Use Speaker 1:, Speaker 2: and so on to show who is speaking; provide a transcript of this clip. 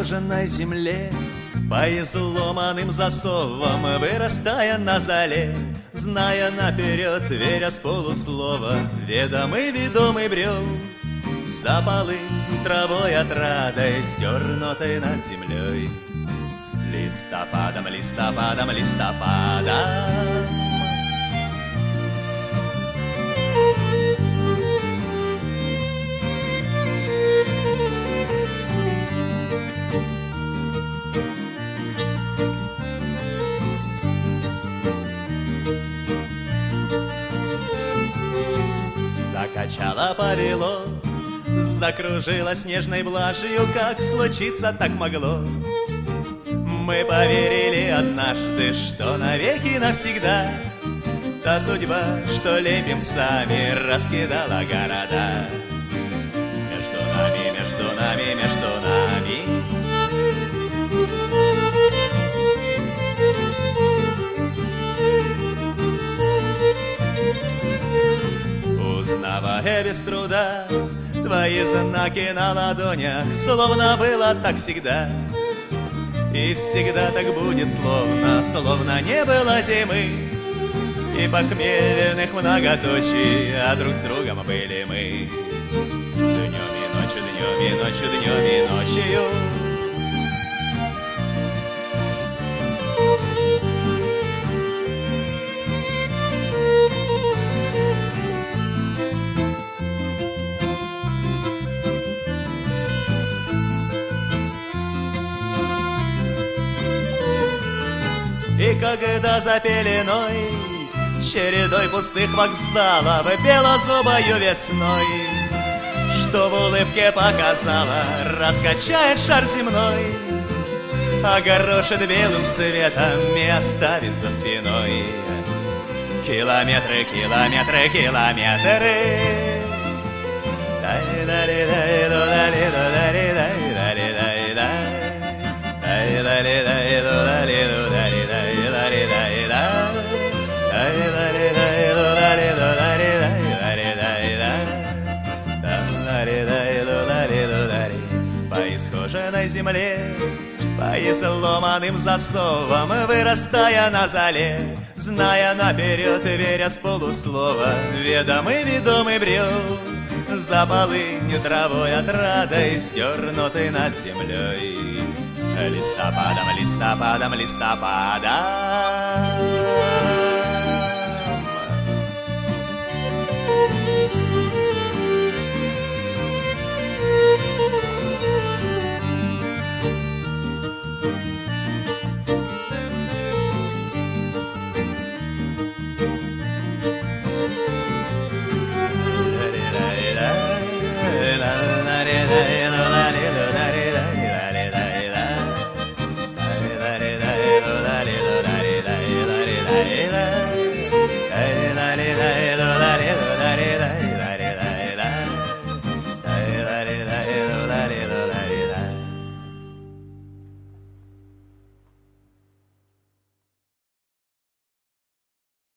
Speaker 1: искошенной земле, по изломанным засовам вырастая на зале, зная наперед, веря с полуслова, ведомый, ведомый брел за полынь травой отрадой, стернутой над землей. Листопадом, листопадом, листопадом закачало, повело, закружило снежной блажью, как случиться так могло. Мы поверили однажды, что навеки навсегда та судьба, что лепим сами, раскидала города. Между нами, между нами, между нами узнавая без труда твои знаки на ладонях, словно было так всегда. И всегда так будет, словно не было зимы и похмельных многоточий, а друг с другом были мы. Днем и ночью, днем и ночью, днем и ночью. И когда за пеленой, чередой пустых вокзалов, белозубою весной, что в улыбке показала, раскачает шар земной, огорошит белым светом и оставит за спиной километры, километры, километры. По исхоженной земле, по изломанным засовам, вырастая на зале, зная наперед, веря с полуслова, ведомый, ведомый брел за полынью травой отрадой, стернутой над землей. Листопадом, листопадом, листопадом.